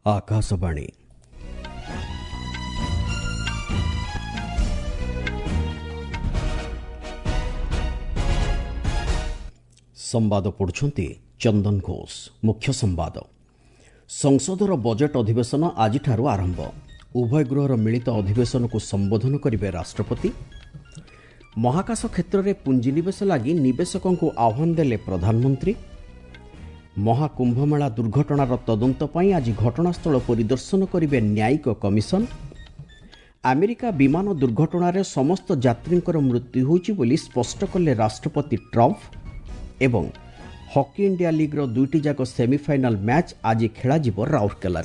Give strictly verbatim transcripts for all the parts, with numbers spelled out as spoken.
आकाशवाणी संवाद पढ़ुछंती चंदन घोष। मुख्य संवाद। संसदर बजेट अधिवेशन आज आरंभ। उभय गृहर मिलित अधिवेशन को संबोधन करेंगे राष्ट्रपति। महाकाश क्षेत्र में पुंजीनिवेश लगी निवेशकों को आह्वान देले प्रधानमंत्री। महाकुंभमेला दुर्घटनार तदंत पई आज घटनास्थल परिदर्शन करेंगे न्यायिक कमिशन। अमेरिका विमान दुर्घटनार समस्त यात्रींकर मृत्यु होइछि बोली स्पष्ट कले राष्ट्रपति ट्रंप। एवं हॉकी इंडिया लीग्र दुईटी जाक सेमिफाइनाल मैच आज खेल राउरकेला।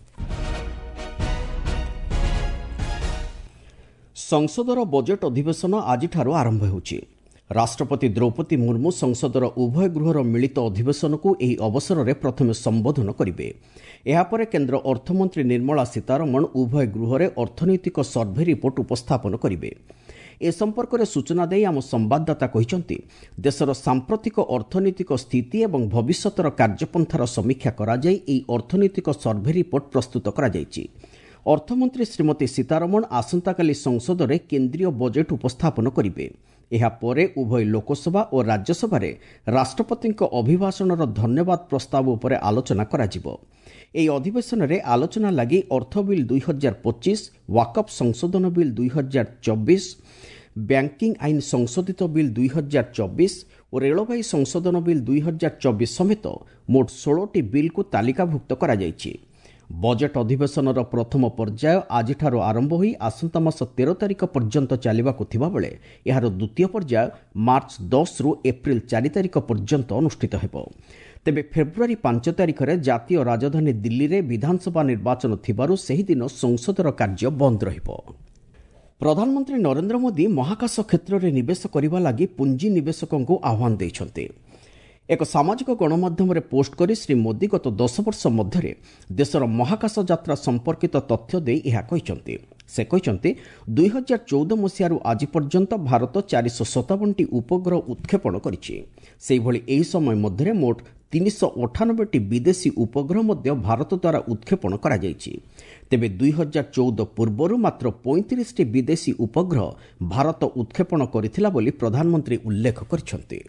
संसदर बजेट अधिवेशन आज आरंभ होछि। राष्ट्रपति द्रौपदी मुर्मू संसदर उभय गृहर मिलित अधिवेशन को यह अवसर में प्रथम संबोधन करेंगे। यापर केन्द्र अर्थमंत्री निर्मला सीतारमण उभय गृहरे अर्थनैतिक सर्भे रिपोर्ट उपस्थापन करेंगे। ए संपर्क में सूचना दे आम संवाददाता कहते देशर सांप्रतिक अर्थनैतिक स्थिति और भविष्यतर कार्यपंथार समीक्षा कराई एही अर्थनैतिक सर्भे रिपोर्ट प्रस्तुत कराଯାଇଛି। अर्थमंत्री श्रीमती सीतारमण आसंताकाली संसद में केन्द्रीय बजेट उपस्थापन करेंगे। यापर उभय लोकसभा और राज्यसभा राष्ट्रपति अभिभाषणर धन्यवाद प्रस्ताव उपर आलोचना कराजिबो। एही अधिवेशन में आलोचना लगी अर्थ बिल दुई हजार पच्चीस, वाकफ संशोधन बिल दुई हजार चौबीस, बैंकिंग आईन संशोधित बिल दुई हजार चौबीस और रेलवाई संशोधन बिल दुई हजार चौबीस समेत मोट षोलटी बिल को तालिकाभुक्त करा जायछि। बजेट अधिवेशन प्रथम पर्याय आज आरंभ होई आसंता मास तेरह तारिख पर्यंत चलिबाकु थिबा बेले यार द्वितीय पर्याय मार्च दस रु एप्रिल चार तारिख पर्यंत अनुष्ठित हेबो। तेबे फेब्रुआरी पांच तारिख रे जातीय राजधानी दिल्ली रे विधानसभा निर्वाचन थिबारु सेही दिन संसदर कार्य बंद रहिबो। प्रधानमंत्री नरेंद्र मोदी महाकाश क्षेत्र में निवेश करने लगी पुंजी निवेशकों को आह्वान देइछन्ते। एक सामाजिक गणमाध्यम रे पोस्ट करी श्री मोदी गत दस वर्ष मध्य देशर महाकाश यात्रा संपर्कित तथ्य दे यह कहते। से कहते दुई हजार चौदह मसीह आज पर्यंत भारत चार सौ सतावन टी उपग्रह उत्क्षेपण करिछि। सेहिभଳି एही समय मध्य मोट तीन सौ अठानबे टी विदेशी उपग्रह मध्य भारत द्वारा उत्क्षेपण करा जायछि। तेबे दुई हजार चौदह पूर्व मात्र पैंतीस टी विदेशी उपग्रह भारत उत्क्षेपण करथिला बोली प्रधानमंत्री उल्लेख करछन्ते।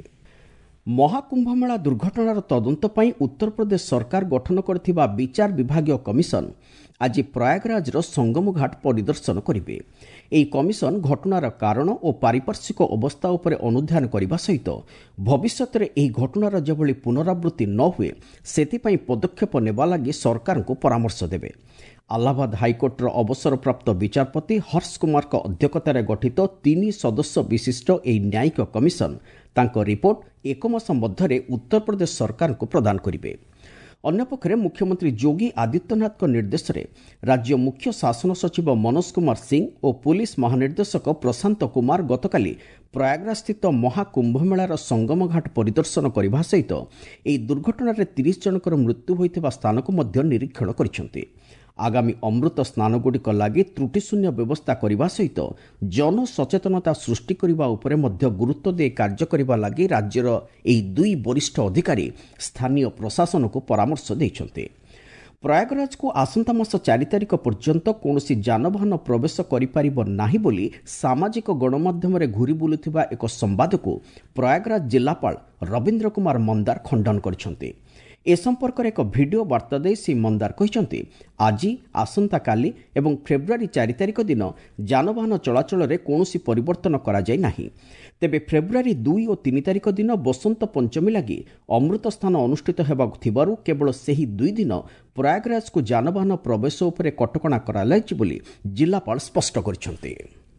महाकुंभमेला दुर्घटनार तदंत पई उत्तर प्रदेश सरकार गठन करथिबा विचार विभागीय कमिशन आज प्रयागराजर संगम घाट परिदर्शन करिवे। एही कमिशन घटनार कारण और पारिपार्श्विक अवस्था उपरे अनुध्यान करने सहित भविष्य में एही घटनार जेभली पुनरावृत्ति न हुए सेथिपई पदक्षेप नेबा लागि सरकार को परामर्श देबे। अलाहाबाद हाइकोर्टर अवसरप्राप्त विचारपति हर्ष कुमार का अध्यक्षतार गठित तीन सदस्य विशिष्ट एही न्यायिक कमिशन तांको रिपोर्ट एक मास मध्य उत्तर प्रदेश सरकार को प्रदान करिवे। अन्यपक्षे मुख्यमंत्री योगी आदित्यनाथ निर्देश में राज्य मुख्य शासन सचिव मनोज कुमार सिंह और पुलिस महानिर्देशक प्रशांत कुमार गतकाली प्रयागराज स्थित महाकुंभमेलार संगम घाट परिदर्शन करने सहित एही दुर्घटना तीस जनकर मृत्यु होइथिबा स्थान को मध्य निरीक्षण करिसेंति। आगामी अमृत स्नानगुड़िक लगी त्रुटिशून्य व्यवस्था करने सहित जन सचेतनता सृष्टि करने उपरे मध्य गुरुत्व दे कार्य करने लगी राज्यर एही दुई वरिष्ठ अधिकारी स्थानीय प्रशासन को परामर्श देइछन्ते। प्रयागराज को आसंता मास चार तारिख पर्यंत कौनसी जानवाहन प्रवेश करिपारिब नाही बोली सामाजिक गणमाध्यम रे घूरी बुलुथिबा एक संवाद को प्रयागराज जिलापाल रविंद्र कुमार मंदार खंडन करिसेंते। ए संपर्क एक भिडियो वार्ता दे श्री मंदार कहते आज आसंता काली एवं फेब्रुआरी चार तारिख दिन जानवाहन चलाचल में कौन परिवर्तन करा जाय नाही। तेबे फेब्रुआरी दुई और तीन तारिख दिन बसंत पंचमी लगी अमृत स्थान अनुष्ठित हेबाकु थिबारु केवल सेही दुई दिन प्रयागराज को जानवाहन प्रवेश उपरे कटकणा करालायछि बोली जिलापाल स्पष्ट करिसेंते।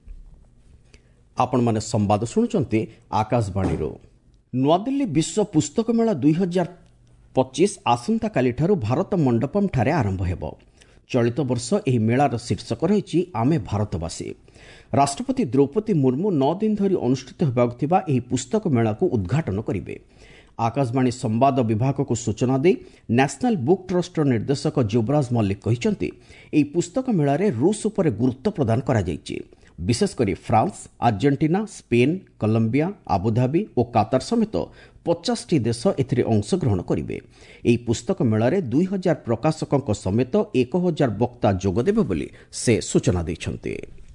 आपण माने संवाद सुनुचंते आकाशवाणी रो। नुआदिल्ली विश्व पुस्तक मेला दुई हजार पच्चीस आसंता काली ठारू भारत मंडपम ठारे आरंभ हेबो। चलित वर्ष एही मेलार शीर्षक रहिछि आमे भारतवासी। राष्ट्रपति द्रौपदी मुर्मू नौ दिन धरी अनुष्ठित हेबाकु थिबा एही पुस्तक मेला को उद्घाटन करिवे। आकाशवाणी संवाद विभाग को सूचना दे नेशनल बुक ट्रस्ट निर्देशक युवराज मल्लिक कहिसंति एही पुस्तक मेलारे रूस उपरे गुरुत्व प्रदान करा जायछि। विशेषकर France, Argentina, Spain, Colombia, Abu Dhabi और कातार समेत ପଚାଶଟି ଦେଶ ଏଥିରେ ଅଂଶଗ୍ରହଣ କରିବେ। ଏହି ପୁସ୍ତକ ମେଳାରେ ଦୁଇ ହଜାର ପ୍ରକାଶକଙ୍କ ସମେତ ଏକ ହଜାର ବକ୍ତା ଯୋଗଦେବେ ବୋଲି ସେ ସୂଚନା ଦେଇଛନ୍ତି।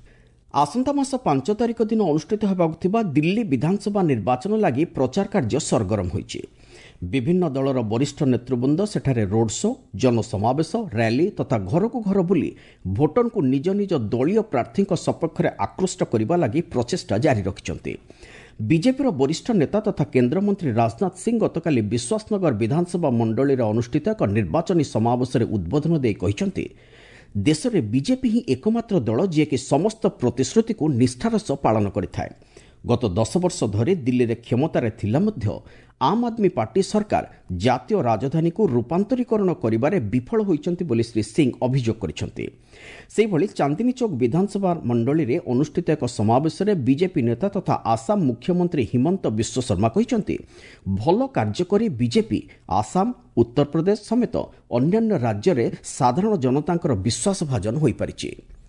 ଆସନ୍ତା ମାସ ପାଞ୍ଚ ତାରିଖ ଦିନ ଅନୁଷ୍ଠିତ ହେବାକୁ ଥିବା ଦିଲ୍ଲୀ ବିଧାନସଭା ନିର୍ବାଚନ ଲାଗି ପ୍ରଚାର କାର୍ଯ୍ୟ ସରଗରମ ହୋଇଛି। ବିଭିନ୍ନ ଦଳର ବରିଷ୍ଠ ନେତୃବୃନ୍ଦ ସେଠାରେ ରୋଡ୍ ଶୋ, ଜନସମାବେଶ, ର୍ୟାଲି ତଥା ଘରକୁ ଘର ବୁଲି ଭୋଟରଙ୍କୁ ନିଜ ନିଜ ଦଳୀୟ ପ୍ରାର୍ଥୀଙ୍କ ସପକ୍ଷରେ ଆକୃଷ୍ଟ କରିବା ଲାଗି ପ୍ରଚେଷ୍ଟା ଜାରି ରଖିଛନ୍ତି। ବିଜେପିର ବରିଷ୍ଠ ନେତା ତଥା କେନ୍ଦ୍ରମନ୍ତ୍ରୀ ରାଜନାଥ ସିଂ ଗତକାଲି ବିଶ୍ୱାସନଗର ବିଧାନସଭା ମଣ୍ଡଳୀରେ ଅନୁଷ୍ଠିତ ଏକ ନିର୍ବାଚନୀ ସମାବେଶରେ ଉଦ୍ବୋଧନ ଦେଇ କହିଛନ୍ତି, ଦେଶରେ ବିଜେପି ହିଁ ଏକମାତ୍ର ଦଳ ଯିଏକି ସମସ୍ତ ପ୍ରତିଶ୍ରୁତିକୁ ନିଷ୍ଠାର ସହ ପାଳନ କରିଥାଏ। ଗତ ଦଶ ବର୍ଷ ଧରି ଦିଲ୍ଲୀରେ କ୍ଷମତାରେ ଥିଲା ମଧ୍ୟ ଆମ୍ ଆଦମୀ ପାର୍ଟି ସରକାର ଜାତୀୟ ରାଜଧାନୀକୁ ରୂପାନ୍ତରୀକରଣ କରିବାରେ ବିଫଳ ହୋଇଛନ୍ତି ବୋଲି ଶ୍ରୀ ସିଂ ଅଭିଯୋଗ କରିଛନ୍ତି। ସେହିଭଳି ଚାନ୍ଦିନୀ ଚୌକ ବିଧାନସଭା ମଣ୍ଡଳୀରେ ଅନୁଷ୍ଠିତ ଏକ ସମାବେଶରେ ବିଜେପି ନେତା ତଥା ଆସାମ ମୁଖ୍ୟମନ୍ତ୍ରୀ ହିମନ୍ତ ବିଶ୍ୱ ଶର୍ମା କହିଛନ୍ତି, ଭଲ କାର୍ଯ୍ୟ କରି ବିଜେପି ଆସାମ, ଉତ୍ତରପ୍ରଦେଶ ସମେତ ଅନ୍ୟାନ୍ୟ ରାଜ୍ୟରେ ସାଧାରଣ ଜନତାଙ୍କର ବିଶ୍ୱାସଭାଜନ ହୋଇପାରିଛି।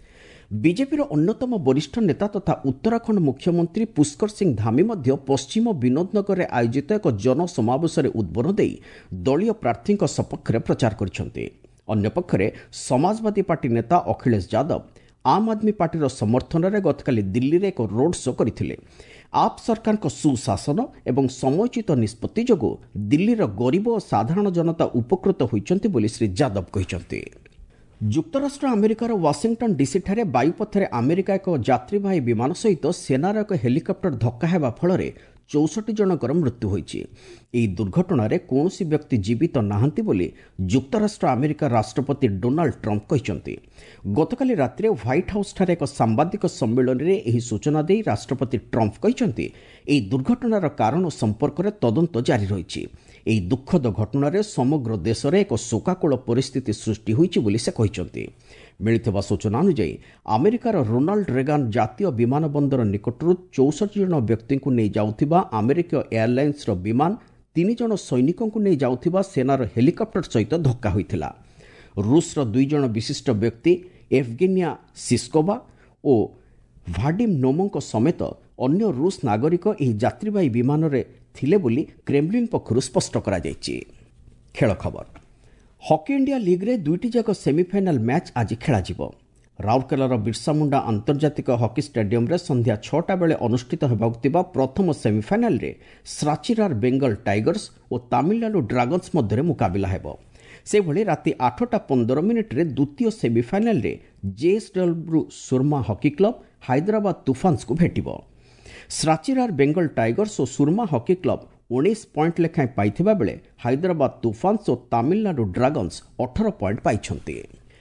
ବିଜେପିର ଅନ୍ୟତମ ବରିଷ୍ଠ ନେତା ତଥା ଉତ୍ତରାଖଣ୍ଡ ମୁଖ୍ୟମନ୍ତ୍ରୀ ପୁଷ୍କର ସିଂ ଧାମୀ ମଧ୍ୟ ପଶ୍ଚିମ ବିନୋଦନଗରରେ ଆୟୋଜିତ ଏକ ଜନସମାବେଶରେ ଉଦ୍ବୋଧନ ଦେଇ ଦଳୀୟ ପ୍ରାର୍ଥୀଙ୍କ ସପକ୍ଷରେ ପ୍ରଚାର କରିଛନ୍ତି। ଅନ୍ୟପକ୍ଷରେ ସମାଜବାଦୀ ପାର୍ଟି ନେତା ଅଖିଳେଶ ଯାଦବ ଆମ୍ ଆଦମୀ ପାର୍ଟିର ସମର୍ଥନରେ ଗତକାଲି ଦିଲ୍ଲୀରେ ଏକ ରୋଡ୍ ଶୋ କରିଥିଲେ। ଆପ୍ ସରକାରଙ୍କ ସୁଶାସନ ଏବଂ ସମୟୋଚିତ ନିଷ୍ପତ୍ତି ଯୋଗୁଁ ଦିଲ୍ଲୀର ଗରିବ ଓ ସାଧାରଣ ଜନତା ଉପକୃତ ହୋଇଛନ୍ତି ବୋଲି ଶ୍ରୀ ଯାଦବ କହିଛନ୍ତି। ଯୁକ୍ତରାଷ୍ଟ୍ର ଆମେରିକାର ୱାଶିଂଟନ୍ ଡିସିଠାରେ ବାୟୁପଥରେ ଆମେରିକା ଏକ ଯାତ୍ରୀବାହୀ ବିମାନ ସହିତ ସେନାର ଏକ ହେଲିକପ୍ଟର ଧକ୍କା ହେବା ଫଳରେ ଚଉଷଠି ଜଣଙ୍କର ମୃତ୍ୟୁ ହୋଇଛି। ଏହି ଦୁର୍ଘଟଣାରେ କୌଣସି ବ୍ୟକ୍ତି ଜୀବିତ ନାହାନ୍ତି ବୋଲି ଯୁକ୍ତରାଷ୍ଟ୍ର ଆମେରିକା ରାଷ୍ଟ୍ରପତି ଡୋନାଲ୍ଡ ଟ୍ରମ୍ପ କହିଛନ୍ତି। ଗତକାଲି ରାତିରେ ହ୍ୱାଇଟ୍ ହାଉସ୍ଠାରେ ଏକ ସାମ୍ବାଦିକ ସମ୍ମିଳନୀରେ ଏହି ସୂଚନା ଦେଇ ରାଷ୍ଟ୍ରପତି ଟ୍ରମ୍ପ କହିଛନ୍ତି, ଏହି ଦୁର୍ଘଟଣାର କାରଣ ସମ୍ପର୍କରେ ତଦନ୍ତ ଜାରି ରହିଛି। ଏହି ଦୁଃଖଦ ଘଟଣାରେ ସମଗ୍ର ଦେଶରେ ଏକ ଶୋକାକୁଳ ପରିସ୍ଥିତି ସୃଷ୍ଟି ହୋଇଛି ବୋଲି ସେ କହିଛନ୍ତି। ମିଳିଥିବା ସୂଚନା ଅନୁଯାୟୀ ଆମେରିକାର ରୋନାଲ୍ଡ ରେଗାନ ଜାତୀୟ ବିମାନ ବନ୍ଦର ନିକଟରୁ ଚଉଷଠି ଜଣ ବ୍ୟକ୍ତିଙ୍କୁ ନେଇ ଯାଉଥିବା ଆମେରିକୀୟ ଏୟାରଲାଇନ୍ସର ବିମାନ ତିନି ଜଣ ସୈନିକଙ୍କୁ ନେଇ ଯାଉଥିବା ସେନାର ହେଲିକପ୍ଟର ସହିତ ଧକ୍କା ହୋଇଥିଲା। ରୁଷର ଦୁଇ ଜଣ ବିଶିଷ୍ଟ ବ୍ୟକ୍ତି ଏଭଗେନିଆ ସିସ୍କୋଭା ଓ ଭାଡିମ୍ ନୋମୋଙ୍କ ସମେତ ଅନ୍ୟ ରୁଷ ନାଗରିକ ଏହି ଯାତ୍ରୀବାହୀ ବିମାନରେ ଥିଲେ ବୋଲି କ୍ରେମ୍ଲିନ୍ ପକ୍ଷରୁ ସ୍ପଷ୍ଟ କରାଯାଇଛି। ଖେଳ ଖବର। ହକି ଇଣ୍ଡିଆ ଲିଗ୍ରେ ଦୁଇଟି ଯାକ ସେମିଫାଇନାଲ୍ ମ୍ୟାଚ୍ ଆଜି ଖେଳାଯିବ। ରାଉରକେଲାର ବିର୍ସାମୁଣ୍ଡା ଆନ୍ତର୍ଜାତିକ ହକି ଷ୍ଟାଡିୟମ୍ରେ ସନ୍ଧ୍ୟା ଛଅଟା ବେଳେ ଅନୁଷ୍ଠିତ ହେବାକୁ ଥିବା ପ୍ରଥମ ସେମିଫାଇନାଲ୍ରେ ସ୍ରାଚିରାର ବେଙ୍ଗଲ ଟାଇଗର୍ସ ଓ ତାମିଲନାଡୁ ଡ୍ରାଗନ୍ସ ମଧ୍ୟରେ ମୁକାବିଲା ହେବ। ସେହିଭଳି ରାତି ଆଠଟା ପନ୍ଦର ମିନିଟ୍ରେ ଦ୍ୱିତୀୟ ସେମିଫାଇନାଲ୍ରେ JSW Soorma Hockey Club Hyderabad ତୁଫାନ୍ସକୁ ଭେଟିବ। ସ୍ରାଚିରାର ବେଙ୍ଗଲ ଟାଇଗର୍ସ ଓ ସୁରମା ହକି କ୍ଲବ୍ ଉଣେଇଶ ପଏଣ୍ଟ ଲେଖାଏଁ ପାଇଥିବା ବେଳେ ହାଇଦ୍ରାବାଦ ତୁଫାନ୍ସ ଓ ତାମିଲନାଡୁ ଡ୍ରାଗନ୍ସ ଅଠର ପଏଣ୍ଟ ପାଇଛନ୍ତି।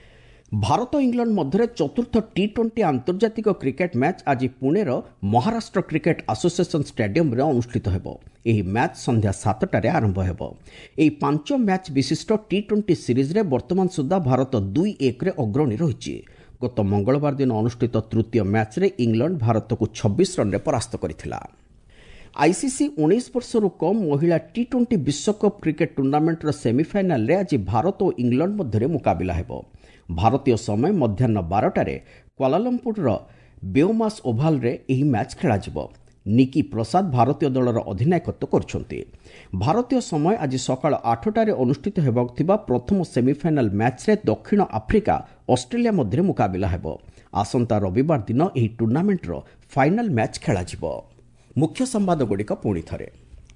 ଭାରତ ଇଂଲଣ୍ଡ ମଧ୍ୟରେ ଚତୁର୍ଥ ଟି ଟ୍ୱେଣ୍ଟି ଆନ୍ତର୍ଜାତିକ କ୍ରିକେଟ୍ ମ୍ୟାଚ୍ ଆଜି ପୁଣେର ମହାରାଷ୍ଟ୍ର କ୍ରିକେଟ୍ ଆସୋସିଏସନ୍ ଷ୍ଟାଡିୟମ୍ରେ ଅନୁଷ୍ଠିତ ହେବ। ଏହି ମ୍ୟାଚ୍ ସନ୍ଧ୍ୟା ସାତଟାରେ ଆରମ୍ଭ ହେବ। ଏହି ପାଞ୍ଚ ମ୍ୟାଚ୍ ବିଶିଷ୍ଟ ଟି ଟ୍ୱେଣ୍ଟି ସିରିଜ୍ରେ ବର୍ତ୍ତମାନ ସୁଦ୍ଧା ଭାରତ ଦୁଇ ଏକରେ ଅଗ୍ରଣୀ ରହିଛି। ଗତ ମଙ୍ଗଳବାର ଦିନ ଅନୁଷ୍ଠିତ ତୃତୀୟ ମ୍ୟାଚ୍ରେ ଇଂଲଣ୍ଡ ଭାରତକୁ ଛବିଶ ରନ୍ରେ ପରାସ୍ତ କରିଥିଲା। ଆଇସିସି ଉଣେଇଶ ବର୍ଷରୁ କମ୍ ମହିଳା ଟି ଟ୍ୱେଣ୍ଟି ବିଶ୍ୱକପ୍ କ୍ରିକେଟ୍ ଟୁର୍ଣ୍ଣାମେଣ୍ଟର ସେମିଫାଇନାଲ୍ରେ ଆଜି ଭାରତ ଓ ଇଂଲଣ୍ଡ ମଧ୍ୟରେ ମୁକାବିଲା ହେବ। ଭାରତୀୟ ସମୟ ମଧ୍ୟାହ୍ନ ବାରଟାରେ କ୍ୱାଲାଲମ୍ପୁରର ବେଓମାସ୍ ଓଭାଲ୍ରେ ଏହି ମ୍ୟାଚ୍ ଖେଳାଯିବ। ନିକି ପ୍ରସାଦ ଭାରତୀୟ ଦଳର ଅଧିନାୟକତ୍ୱ କରୁଛନ୍ତି। ଭାରତୀୟ ସମୟ ଆଜି ସକାଳ ଆଠଟାରେ ଅନୁଷ୍ଠିତ ହେବାକୁ ଥିବା ପ୍ରଥମ ସେମିଫାଇନାଲ୍ ମ୍ୟାଚ୍ରେ ଦକ୍ଷିଣ ଆଫ୍ରିକା ଅଷ୍ଟ୍ରେଲିଆ ମଧ୍ୟରେ ମୁକାବିଲା ହେବ। ଆସନ୍ତା ରବିବାର ଦିନ ଏହି ଟୁର୍ଣ୍ଣାମେଣ୍ଟର ଫାଇନାଲ୍ ମ୍ୟାଚ୍ ଖେଳାଯିବ। ମୁଖ୍ୟ ସମ୍ବାଦଗୁଡ଼ିକ ପୁଣି ଥରେ।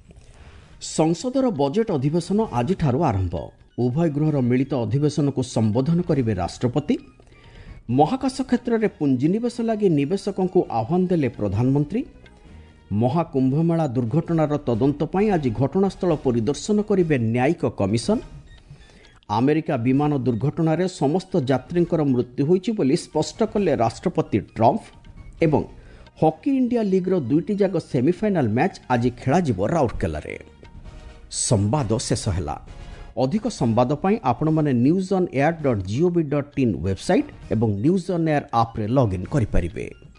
ସଂସଦର ବଜେଟ୍ ଅଧିବେଶନ ଆଜିଠାରୁ ଆରମ୍ଭ। ଉଭୟ ଗୃହର ମିଳିତ ଅଧିବେଶନକୁ ସମ୍ବୋଧନ କରିବେ ରାଷ୍ଟ୍ରପତି। ମହାକାଶ କ୍ଷେତ୍ରରେ ପୁଞ୍ଜିନିବେଶ ଲାଗି ନିବେଶକଙ୍କୁ ଆହ୍ୱାନ ଦେଲେ ପ୍ରଧାନମନ୍ତ୍ରୀ। ମହାକୁମ୍ଭମେଳା ଦୁର୍ଘଟଣାର ତଦନ୍ତ ପାଇଁ ଆଜି ଘଟଣାସ୍ଥଳ ପରିଦର୍ଶନ କରିବେ ନ୍ୟାୟିକ କମିଶନ। ଆମେରିକା ବିମାନ ଦୁର୍ଘଟଣାରେ ସମସ୍ତ ଯାତ୍ରୀଙ୍କର ମୃତ୍ୟୁ ହୋଇଛି ବୋଲି ସ୍ପଷ୍ଟ କଲେ ରାଷ୍ଟ୍ରପତି ଟ୍ରମ୍ପ। ଏବଂ ହକି ଇଣ୍ଡିଆ ଲିଗ୍ର ଦୁଇଟି ଯାକ ସେମିଫାଇନାଲ୍ ମ୍ୟାଚ୍ ଆଜି ଖେଳାଯିବ ରାଉରକେଲାରେ। ସମ୍ବାଦ ଶେଷ ହେଲା। ଅଧିକ ସମ୍ବାଦ ପାଇଁ ଆପଣମାନେ news on air dot G O V dot in website ଏବଂ ନ୍ୟୁଜ୍ ଅନ୍ ଏୟାର ଆପ୍ରେ ଲଗ୍ଇନ୍ କରିପାରିବେ।